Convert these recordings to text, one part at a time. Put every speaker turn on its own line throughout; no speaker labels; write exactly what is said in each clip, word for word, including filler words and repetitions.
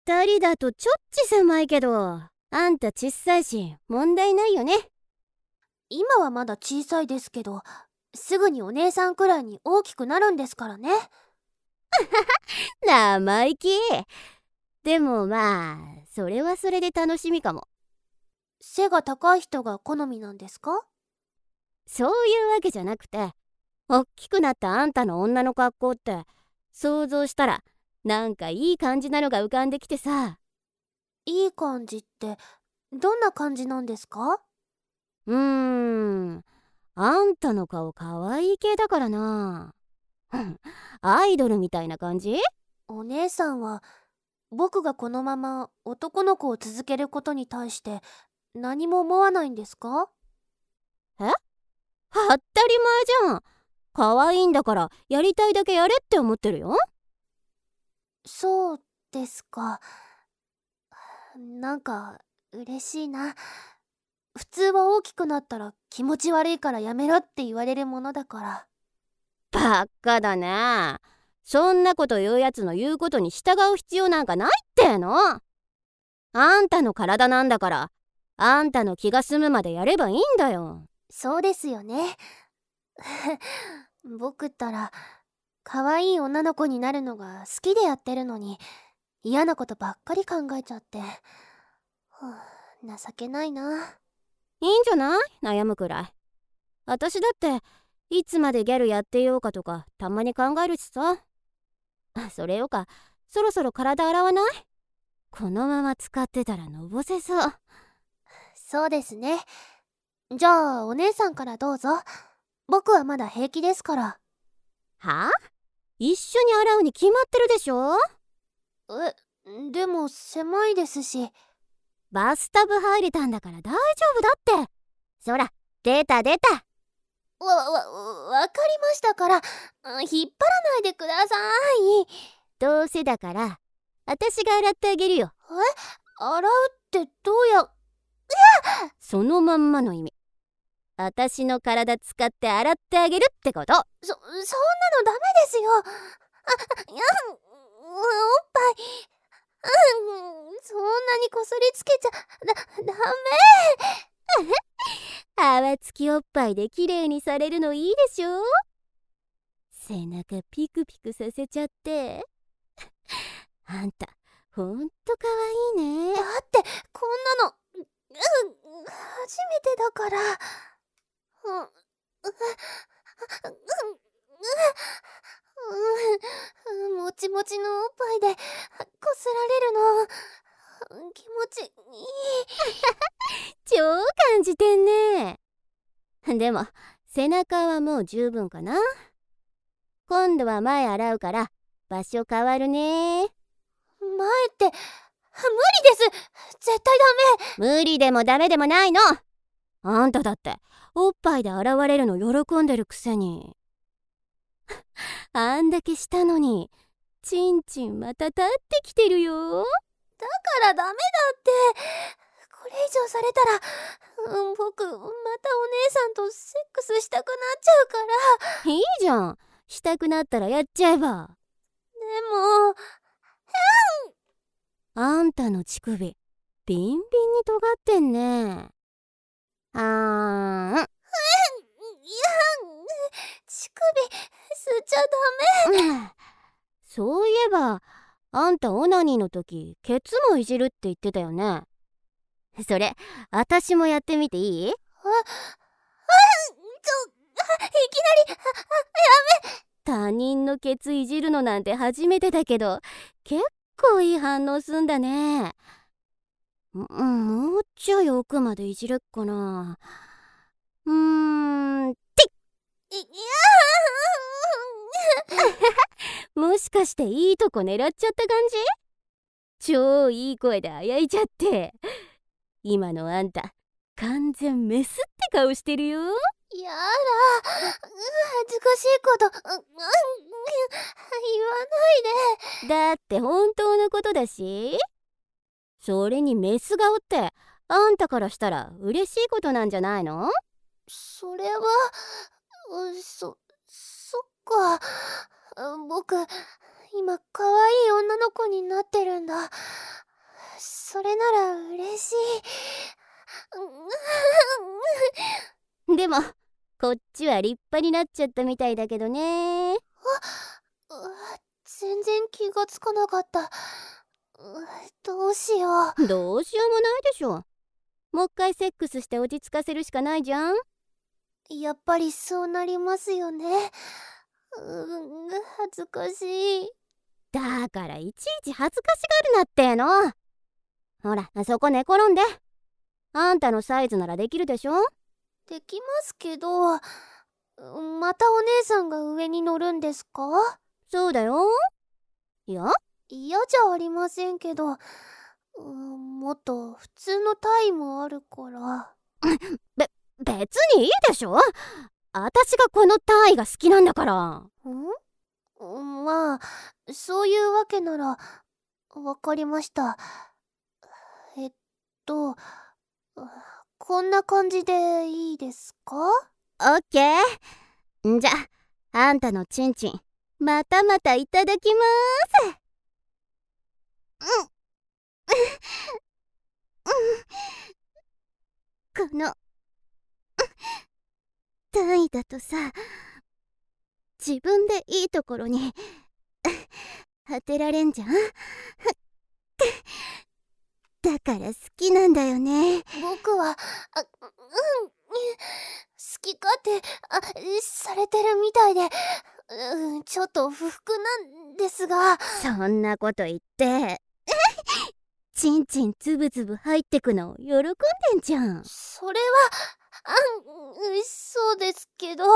二人だとちょっち狭いけど、あんた小さいし問題ないよね。
今はまだ小さいですけど、すぐにお姉さんくらいに大きくなるんですからね。
生意気。でもまあそれはそれで楽しみかも。
背が高い人が好みなんですか？
そういうわけじゃなくて、おっきくなったあんたの女の格好って想像したらなんかいい感じなのが浮かんできてさ。
いい感じってどんな感じなんですか？
うーんあんたの顔かわいい系だからな。アイドルみたいな感じ？
お姉さんは僕がこのまま男の子を続けることに対して何も思わないんですか？
え？当たり前じゃん。可愛いんだからやりたいだけやれって思ってるよ。
そうですか。なんか嬉しいな。普通は大きくなったら気持ち悪いからやめろって言われるものだから。
バッカだね。そんなこと言うやつの言うことに従う必要なんかないっての。あんたの体なんだから、あんたの気が済むまでやればいいんだよ。
そうですよね。僕ったら可愛い女の子になるのが好きでやってるのに、嫌なことばっかり考えちゃって、はあ、情けないな。
いいんじゃない？悩むくらい。私だっていつまでギャルやってようかとかたまに考えるしさ。それよか、そろそろ体洗わない？このまま使ってたらのぼせそう。
そうですね。じゃあお姉さんからどうぞ。僕はまだ平気ですから。
はあ？一緒に洗うに決まってるでしょ。
え、でも狭いですし。
バスタブ入れたんだから大丈夫だって。そら、出た出た。
わ、わ、わかりましたから、引っ張らないでください。
どうせだから、私が洗ってあげるよ。
え？洗うってどうや。
そのまんまの意味。私の体使って洗ってあげるってこと。
そ、そんなのダメですよ。あ、いや、おっぱい。うん、そんなにこすりつけちゃ、だ、ダメ。
泡付きおっぱいで綺麗にされるのいいでしょ。背中ピクピクさせちゃって。あんた、ほんとかわいいね。
だって、こんなの、うん、初めてだから。うん、うん、うん、もちもちのおっぱいでこすられるの気持ちいい。
超感じてんね。でも背中はもう十分かな。今度は前洗うから場所変わるね。
前って無理です。絶対ダ
メ。無理でもダメでもないの。あんただっておっぱいで洗われるの喜んでるくせに。あんだけしたのにチンチンまた立ってきてるよ。
だからダメだって。これ以上されたら、うん、僕またお姉さんとセックスしたくなっちゃうから。
いいじゃん。したくなったらやっちゃえば。
でも、
あんたの乳首ビンビンに尖ってんね。あーん。いや、
乳首吸っちゃダメ、
うん、そういえばあんたオナニーの時ケツもいじるって言ってたよね。それ私もやってみていい？あ、
あ、あ、ちょ、いきなり、あ、あ、やめ。
他人のケツいじるのなんて初めてだけど結構いい反応すんだね。もうちょい奥までいじれっかな。うーん、てっ。いやもしかしていいとこ狙っちゃった感じ？超いい声であやいちゃって。今のあんた完全メスって顔してるよ。
やだ、恥ずかしいこと、言わない
で。だって本当のことだし。それにメス顔ってあんたからしたら嬉しいことなんじゃないの？
それは、そ、そっか。僕今可愛い女の子になってるんだ。 それなら嬉し
い。でもこっちは立派になっちゃったみたいだけどね。
あ、全然気がつかなかった。どうしよ
う。どうしようもないでしょ。もう一回セックスして落ち着かせるしかないじゃん。
やっぱりそうなりますよね。うん、恥ずかしい。
だからいちいち恥ずかしがるなっての。ほら、そこ寝転んで。あんたのサイズならできるでしょ。
できますけど、またお姉さんが上に乗るんですか？
そうだよ。いや、
嫌じゃありませんけど、うん、もっと普通の体位もあるから。
べ、別にいいでしょ。私がこの体位が好きなんだから。
ん？まあ、そういうわけならわかりました。えっとこんな感じでいいですか？
オッケー。んじゃ、あんたのチンチンまたまたいただきまーす。うん、この単位だとさ、自分でいいところに当てられんじゃん。だから好きなんだよね。
僕はあ、うん、好き勝手あされてるみたいで、うん、ちょっと不服なんですが。
そんなこと言ってチンチンつぶつぶ入ってくのを喜んでんじゃん。
それはあ、そうですけど。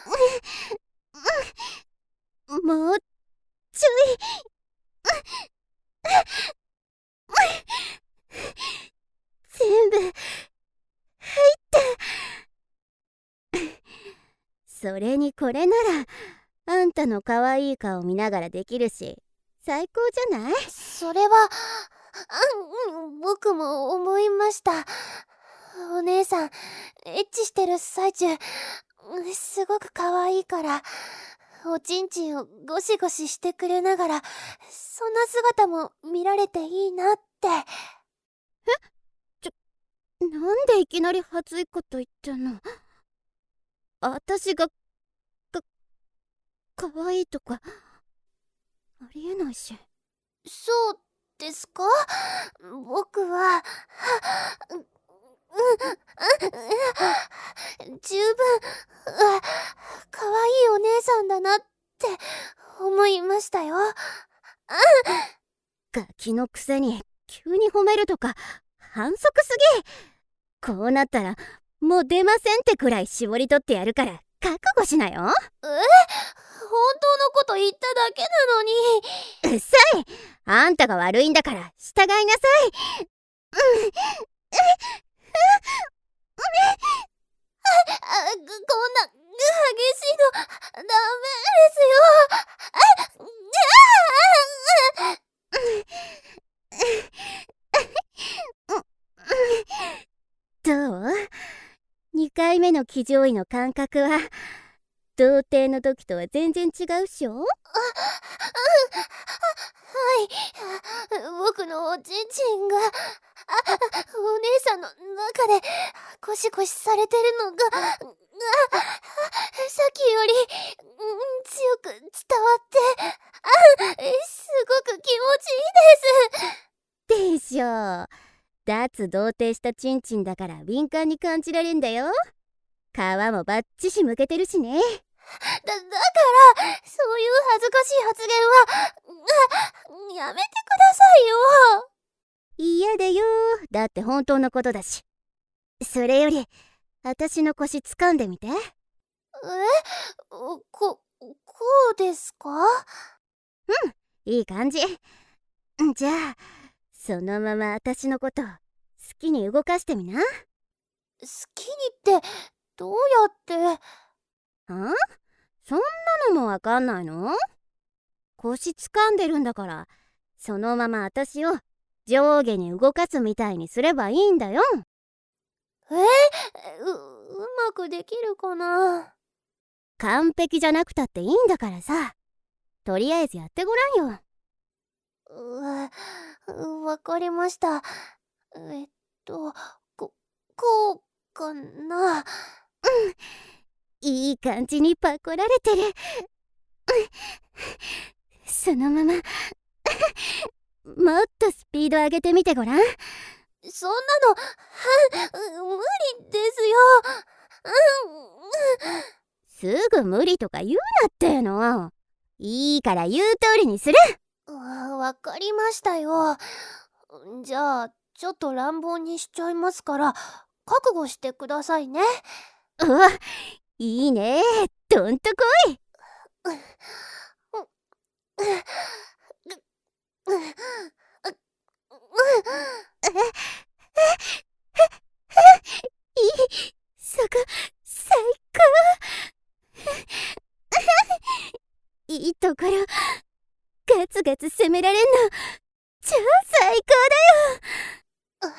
もうちょい全部入ったそれにこれならあんたの可愛い顔見ながらできるし最高じゃない？
それはあ、僕も思いました。お姉さんエッチしてる最中すごく可愛いから、おちんちんをゴシゴシしてくれながらそんな姿も見られていいなって。え？
ちょ、なんでいきなり恥ずいこと言ったの？私がか可愛いとかありえないし。
そうですか？僕は十分可愛いお姉さんだなって思いましたよ。
ガキのくせに急に褒めるとか反則すぎ。こうなったらもう出ませんってくらい絞り取ってやるから覚悟しなよ。え？本
当のこと言っただけなのに。
うっさい。あんたが悪いんだから従いなさい。うんうん
あ、こんな激しいのダメ
ですよ。どう？にかいめの騎乗位の感覚は童貞の時とは全然違うっしょ？はい 、
僕のおちんちんがあお姉さんの中でゴシゴシされてるのがさっきより強く伝わってすごく気持ちいい
です。でしょ。脱童貞したチンチンだから敏感に感じられんだよ。皮もバッチシむけてるしね。だ、だ
からそういう恥ずかしい発言はやめてくださいよ。
嫌だよ。だって本当のことだし。それより私の腰掴んでみて。え？
こ、こうですか？
うん、いい感じ。じゃあそのまま私のこと好きに動かしてみな。好
きにってどうやって？
ん？そんなのもわかんないの？腰掴んでるんだからそのまま私を上下に動かすみたいにすればいいんだよ。
えー、う、うまくできるかな？
完璧じゃなくたっていいんだからさ。とりあえずやってごらんよ。
う、 わかりました。えっとここうかな。
いい感じにパコられてる。そのままもっとスピード上げてみてごらん。
そんなのは無理ですよ。
すぐ無理とか言うなっての。いいから言う通りにする。
わかりましたよ。じゃあちょっと乱暴にしちゃいますから覚悟してくださいね。
うわ、いいね。どんとこい。いい、そこ最高。いいところガツガツ攻められんの超最高だよ。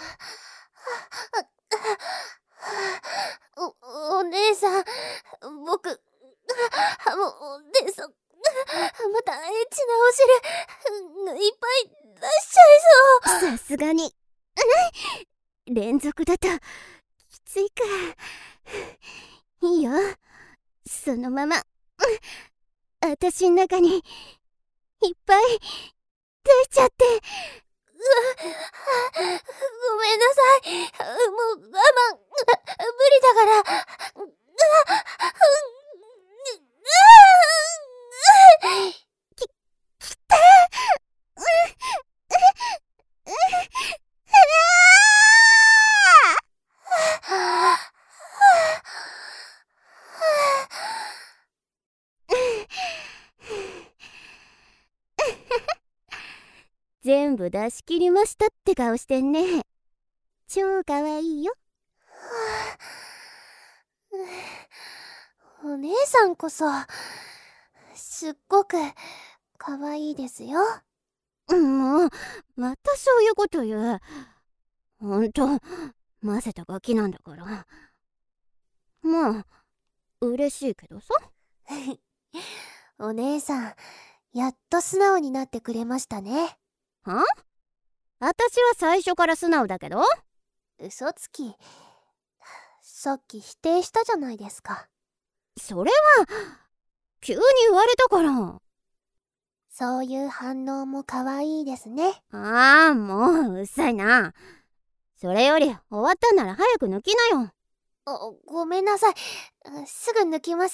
お, お姉さん、僕もうでそまたエッチなお汁いっぱい出しちゃいそう。
さすがに連続だときついか。いいよ、そのまま私ん中にいっぱい出しちゃって。
ごめんなさい。もう我慢無理だから。
き、きた全部出し切りましたって顔してんね。超かわいいよ。
お姉さんこそすっごくかわいいですよ。
もうまたそういうこと言う。ほんと混ぜたガキなんだから。まあ嬉しいけどさ。
お姉さんやっと素直になってくれましたね。
は？私は最初から素直だけど。
嘘つき。さっき否定したじゃないですか。
それは急に言われたから。
そういう反応も可愛いですね。
ああ、もううっさいな。それより終わったんなら早く抜きなよ。
あ、ごめんなさい。すぐ抜きます。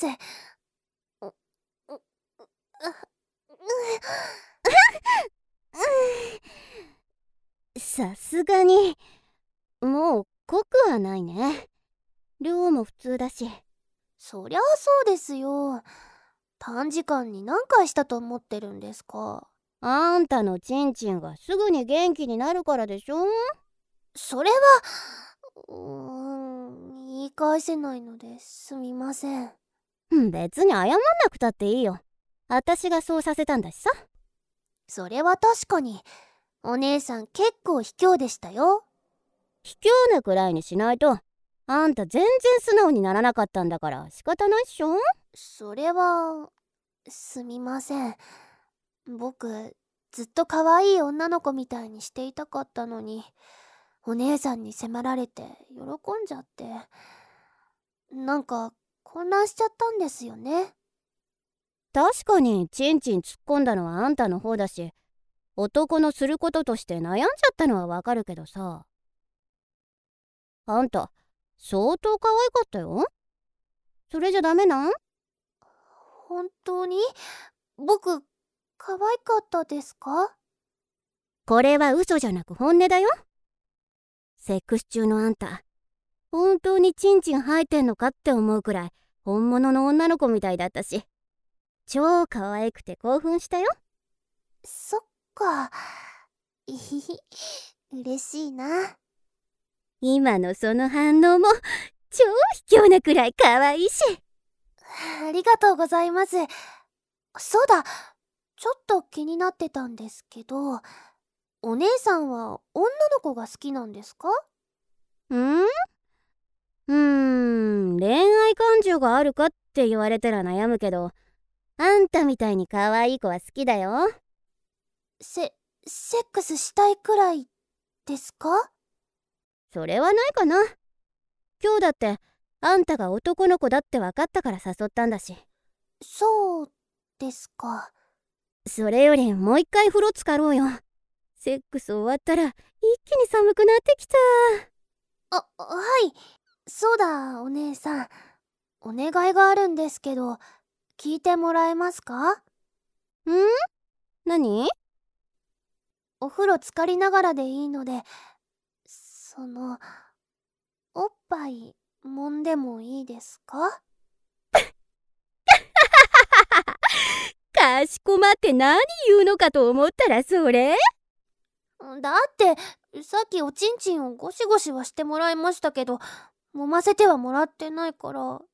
さすがにもう濃くはないね。量も普通だし。
そりゃあそうですよ。短時間に何回したと思ってるんですか。
あんたのチンチンがすぐに元気になるからでしょ。
それはうーん言い返せないのですみません。
別に謝んなくたっていいよ。私がそうさせたんだしさ。
それは確かにお姉さん結構卑怯でしたよ。
卑怯なくらいにしないとあんた全然素直にならなかったんだから仕方ないっしょ。
それはすみません。僕ずっと可愛い女の子みたいにしていたかったのにお姉さんに迫られて喜んじゃってなんか混乱しちゃったんですよね。
確かにチンチン突っ込んだのはあんたの方だし、男のすることとして悩んじゃったのはわかるけどさ。あんた相当可愛かったよ。それじゃダメなん？
本当に僕可愛かったですか？
これは嘘じゃなく本音だよ。セックス中のあんた本当にチンチン生えてんのかって思うくらい本物の女の子みたいだったし、超可愛くて興奮したよ。
そっか。いひひ嬉しいな。
今のその反応も超卑怯なくらい可愛いし。
ありがとうございます。そうだ、ちょっと気になってたんですけど、お姉さんは女の子が好きなんですか？
ん？うーん、恋愛感情があるかって言われたら悩むけど、あんたみたいに可愛い子は好きだよ。
せ、 セックスしたいくらいですか？
それはないかな。今日だってあんたが男の子だって分かったから誘ったんだし。
そうですか。
それよりもう一回風呂浸かろうよ。セックス終わったら一気に寒くなってきた。
あ、はい。そうだ、お姉さん。お願いがあるんですけど、聞いてもらえますか？
ん？何？
お風呂浸かりながらでいいので、その、おっぱい揉んでもいいですか？
かしこまって何言うのかと思ったらそれ？
だってさっきおちんちんをゴシゴシはしてもらいましたけど、揉ませてはもらってないから。も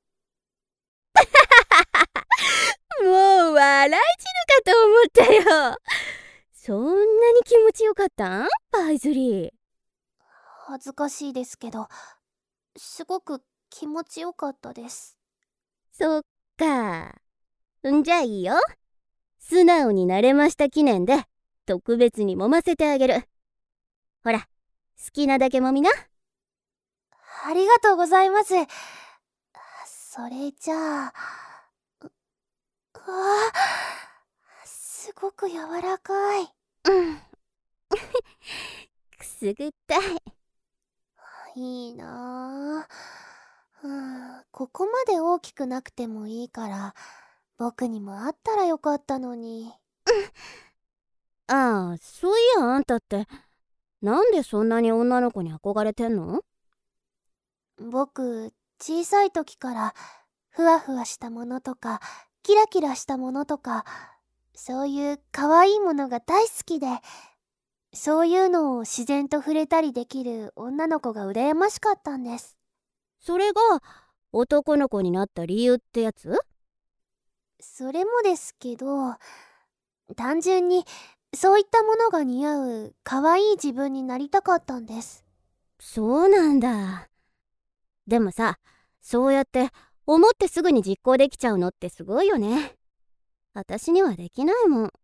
う笑い死ぬかと思ったよ。そんなに気持ちよかったん？パイズリー。
恥ずかしいですけど、すごく気持ちよかったです。
そっか。んじゃいいよ。素直になれました記念で特別に揉ませてあげる。ほら、好きなだけ揉みな。
ありがとうございます。それじゃあ、う、うわ、すごく柔らかい。
うんくすぐったい。
いいなぁ、うん、ここまで大きくなくてもいいから僕にもあったらよかったのに。
ああ、そういやあんたってなんでそんなに女の子に憧れてんの？
僕小さい時からふわふわしたものとかキラキラしたものとか、そういう可愛いものが大好きで、そういうのを自然と触れたりできる女の子が羨ましかったんです。
それが男の子になった理由ってやつ？
それもですけど、単純にそういったものが似合う可愛い自分になりたかったんです。
そうなんだ。でもさ、そうやって思ってすぐに実行できちゃうのってすごいよね。私にはできないもん。って、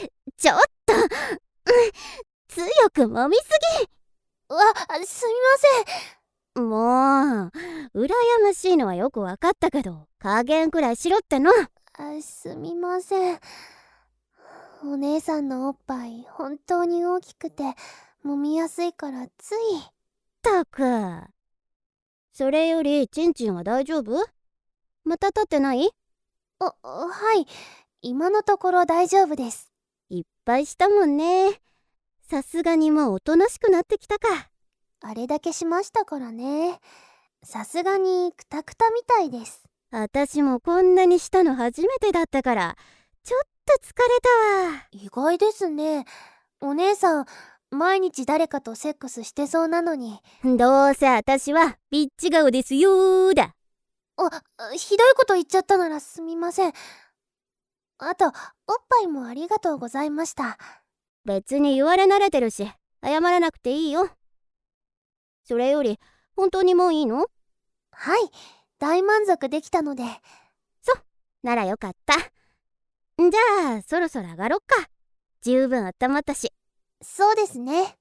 ちょっと、うん、強く揉みす
うわ、すみま
ぎ。もう、羨ましいのはよくわかったけど、加減くらいしろっての。
せん。すみません。お姉さんのおっぱい本当に大きくて揉みやすいからつい。
ったく。それよりちんちんは大丈夫？また立ってない？
あ、はい。今のところ大丈夫です。
いっぱいしたもんね。さすがにもうおとなしくなってきたか。
あれだけしましたからね。さすがにクタクタみたいです。
私もこんなにしたの初めてだったからちょっと疲れたわ。
意外ですね。お姉さん毎日誰かとセックスしてそうなのに。
どうせ私はビッチ顔ですよーだ。
あ、ひどいこと言っちゃったならすみません。あとおっぱいもありがとうございました。
別に言われ慣れてるし謝らなくていいよ。それより本当にもういいの？
はい、大満足できたので。
そ、ならよかった。じゃあそろそろ上がろっか。十分温まったし。
そうですね。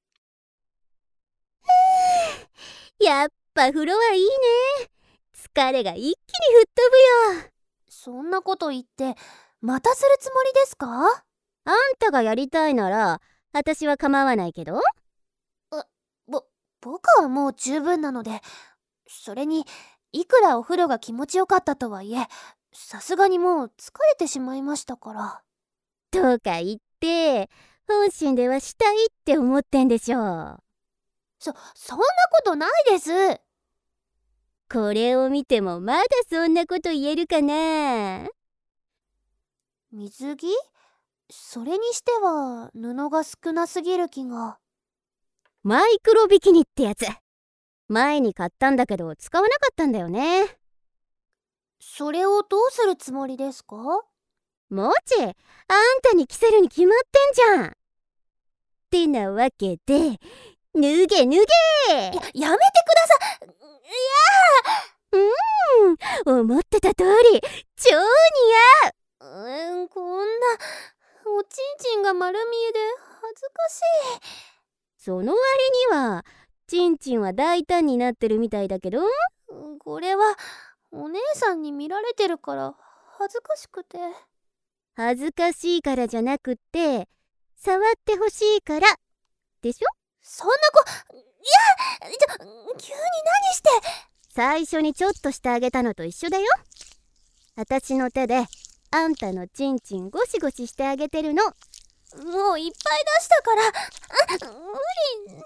やっぱ風呂はいいね。疲れが一気に吹っ飛ぶよ。
そんなこと言ってまたするつもりですか？
あんたがやりたいなら私は構わないけど。
ぼ、僕はもう十分なので。それにいくらお風呂が気持ちよかったとはいえ、さすがにもう疲れてしまいましたから。
とか言って本心ではしたいって思ってんでしょ。
そ、そんなことないです。
これを見てもまだそんなこと言えるかな。
水着？それにしては布が少なすぎる気が。
マイクロビキニってやつ。前に買ったんだけど使わなかったんだよね。
それをどうするつもりですか？
もち、あんたに着せるに決まってんじゃん。ってなわけで脱げ脱げ。
や、やめてください。いや
ーうん、思ってた通り超似合う。
うーん、こんなおちんちんが丸見えで恥ずかしい。
その割にはちんちんは大胆になってるみたいだけど。
これはお姉さんに見られてるから恥ずかしくて。
恥ずかしいからじゃなくって触ってほしいからでしょ。
そんな子、いや、ちょ、急に何して。
最初にちょっとしてあげたのと一緒だよ。私の手であんたのちんちんゴシゴシしてあげてるの。
もういっぱい出したから、無理なのに。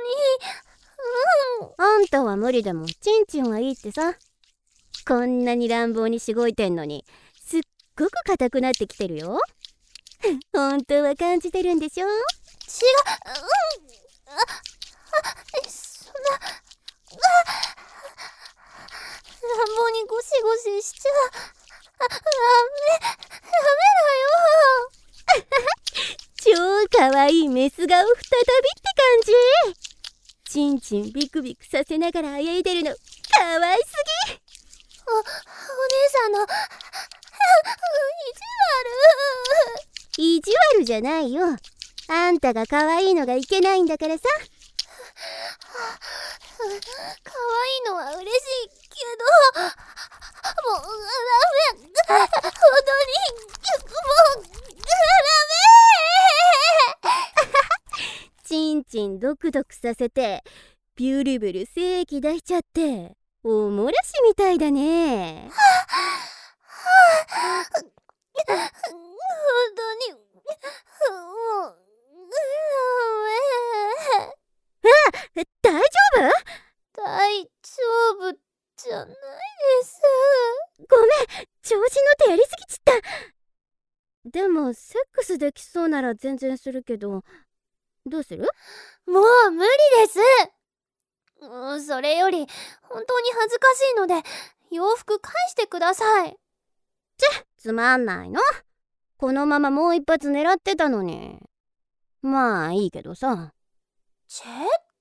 うん、あんたは無理でもちんちんはいいってさ。こんなに乱暴にしごいてんのにすっごく硬くなってきてるよ。本当は感じてるんでしょ。違う、うん、
あ、あ、そんな、あ、乱暴にゴシゴシしちゃ、あ、ダメ、ダメ
だよ。超かわいいメス顔再びって感じ。ちんちんビクビクさせながらあやいでるのかわいすぎ。
お、お姉さんの、
意地悪。意地悪じゃないよ。あんたが可愛いのがいけないんだからさ。
可愛いのは嬉しいけど、もうダメ。本当にもうダメ。
ちんちんドクドクさせてビュルビュル精液出しちゃっておもらしみたいだね。
本当にもう
あ、大丈夫？
大丈夫じゃないです。
ごめん、調子乗ってやりすぎちった。でもセックスできそうなら全然するけど、どうする？
もう無理です。うん、それより本当に恥ずかしいので洋服返してください。
ちぇ、つまんないの。このままもう一発狙ってたのに。まあいいけどさ。
チェって、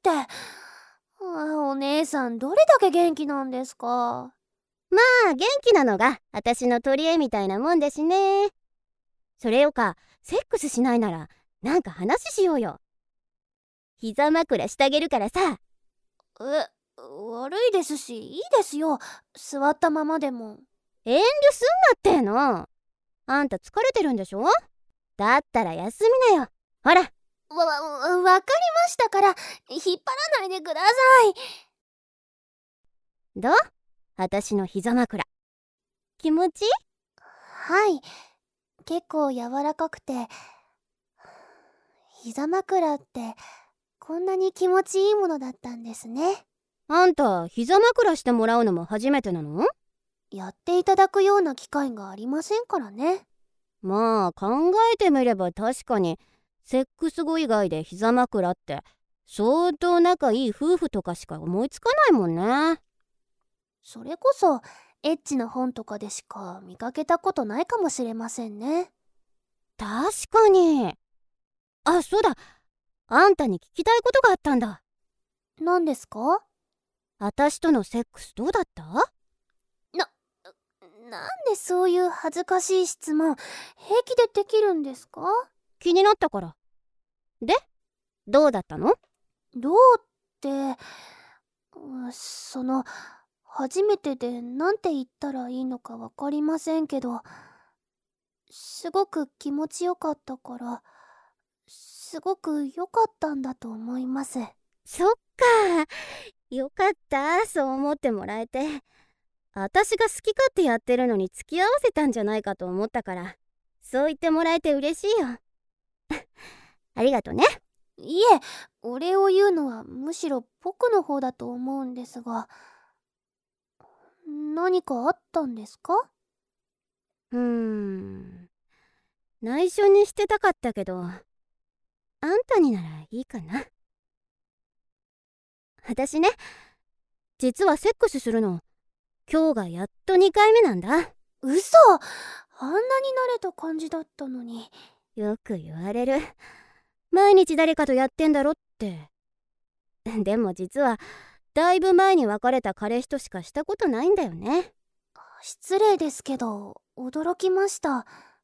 あ、お姉さんどれだけ元気なんですか。
まあ元気なのが私の取り柄みたいなもんだしね。それよかセックスしないならなんか話しようよ。膝枕してあげるからさ。
え、悪いですしいいですよ、座ったままでも。
遠慮すんなっての。あんた疲れてるんでしょ。だったら休みなよ。ほら。
わ、わ、わかりましたから引っ張らないでください。
どう？私の膝枕気持ちいい？
はい、結構柔らかくて。膝枕ってこんなに気持ちいいものだったんですね。
あんた膝枕してもらうのも初めてなの？
やっていただくような機会がありませんからね。
まあ考えてみれば確かにセックス後以外で膝枕って相当仲いい夫婦とかしか思いつかないもんね。
それこそエッチな本とかでしか見かけたことないかもしれませんね。
確かに。あ、そうだ、あんたに聞きたいことがあったんだ。
何ですか？
私とのセックスどうだった？
な、なんでそういう恥ずかしい質問平気でできるんですか？
気になったから。で、どうだったの？
どうって、その初めてでなんて言ったらいいのかわかりませんけど、すごく気持ちよかったからすごく良かったんだと思います。
そっか、よかった、そう思ってもらえて。私が好き勝手やってるのに付き合わせたんじゃないかと思ったから、そう言ってもらえて嬉しいよ。ありがとね。
いえ、お礼を言うのはむしろ僕の方だと思うんですが、何かあったんですか？
うーん、内緒にしてたかったけど、あんたにならいいかな。私ね、実はセックスするの今日がやっとにかいめなんだ。
嘘！あんなに慣れた感じだったのに。
よく言われる。毎日誰かとやってんだろって。でも実はだいぶ前に別れた彼氏としかしたことないんだよね。
失礼ですけど驚きました。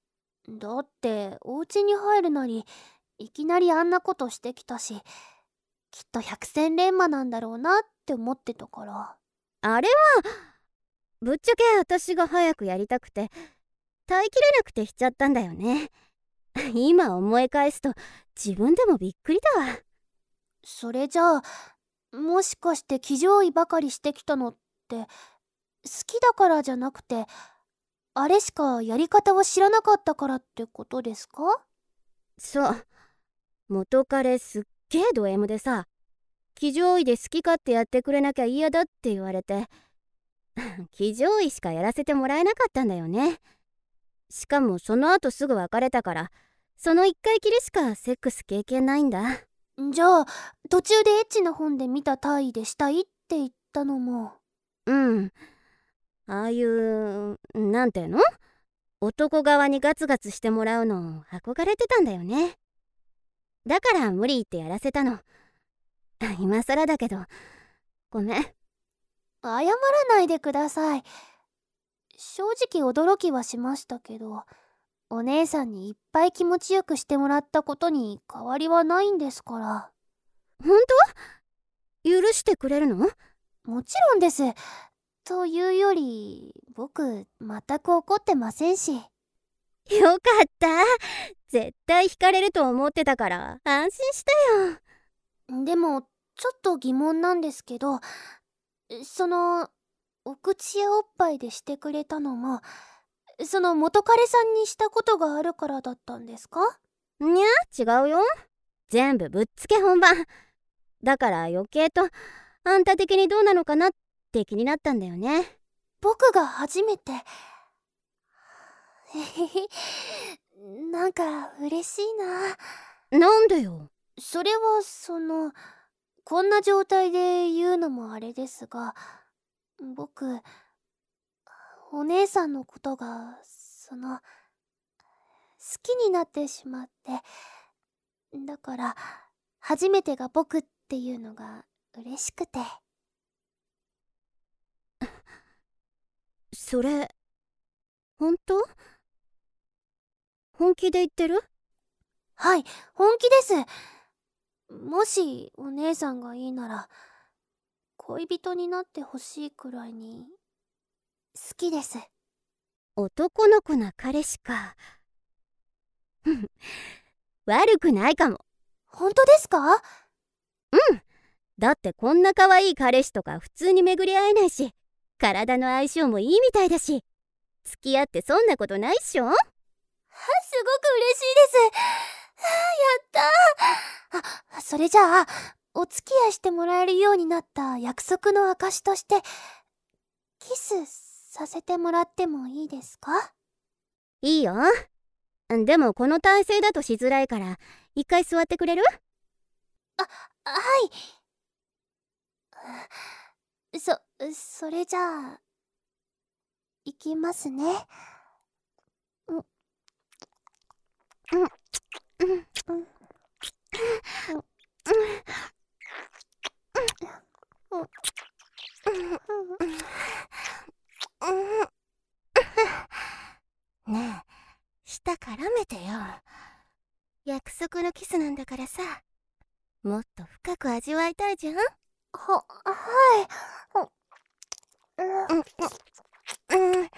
だってお家に入るなりいきなりあんなことしてきたし、きっと百戦錬磨なんだろうなって思ってたから。
あれはぶっちゃけ私が早くやりたくて耐えきれなくてしちゃったんだよね。今思い返すと自分でもびっくりだわ。
それじゃあもしかして騎乗位ばかりしてきたのって好きだからじゃなくて、あれしかやり方を知らなかったからってことですか？
そう、元彼すっげえド M でさ、騎乗位で好き勝手やってくれなきゃ嫌だって言われて騎乗位しかやらせてもらえなかったんだよね。しかもその後すぐ別れたから、その一回きりしかセックス経験ないんだ。
じゃあ途中でエッチな本で見た体位でしたいって言ったのも。
うん、ああいうなんていうの、男側にガツガツしてもらうの憧れてたんだよね。だから無理言ってやらせたの。今更だけどごめん。
謝らないでください。正直驚きはしましたけど、お姉さんにいっぱい気持ちよくしてもらったことに変わりはないんですから。
本当？許してくれるの？
もちろんです。というより僕全く怒ってませんし。
よかった。絶対惹かれると思ってたから安心した
よ。でもちょっと疑問なんですけど、そのお口やおっぱいでしてくれたのもその元彼さんにしたことがあるからだったんですか？
にゃ、違うよ。全部ぶっつけ本番だから余計とあんた的にどうなのかなって気になったんだよね。
僕が初めて。へへへ、なんか嬉しい
な。なんでよ。
それはそのこんな状態で言うのもあれですが、僕お姉さんのことがその好きになってしまって、だから初めてが僕っていうのが嬉しくて。
それ本当？本気で言ってる？
はい、本気です。もしお姉さんがいいなら恋人になってほしいくらいに好きです。
男の子な彼氏か。悪くないかも。
本当ですか？
うん。だってこんな可愛い彼氏とか普通に巡り合えないし、体の相性もいいみたいだし、付き合ってそんなことないっしょ？
すごく嬉しいです。やったー。あ、それじゃあお付き合いしてもらえるようになった約束の証としてキスさせてもらってもいいですか？
いいよ。でもこの体勢だとしづらいから一回座ってくれる？
あ、はい。そ、それじゃあいきますね。うん、うん、うん、うん。
ねえ、舌絡めてよ。約束のキスなんだからさ、もっと深く味わいたいじゃん。は、
はい。うん、うん、うん、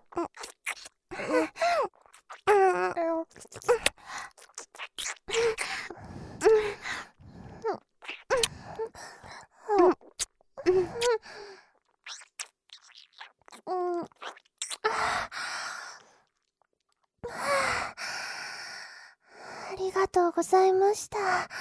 ありがとうございました。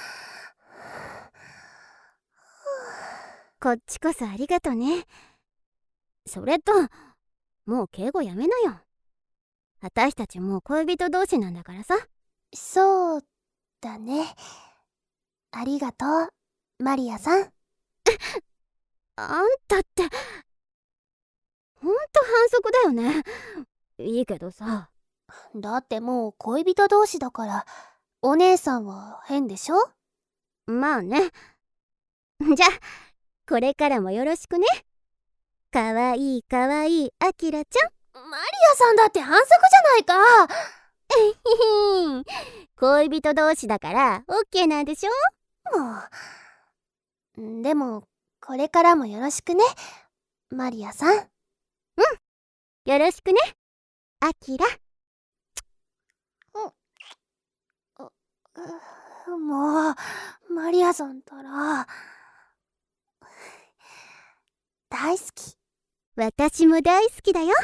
こっちこそありがとね。それともう敬語やめなよ。私たちもう恋人同士なんだからさ。
そうだね。ありがとうマリアさん。
あんたってほんと反則だよね。いいけどさ。
だってもう恋人同士だからお姉さんは変でしょ？
まあね。じゃあこれからもよろしくね。かわいいかわいいアキラちゃん。
マリアさんだって反則じゃないか。
恋人同士だからオッケーなんでしょ。
もうでもこれからもよろしくね、マリアさん。うん、
よろしくね、アキラ。
もうマリアさんったら大好き。
私も大好きだよ。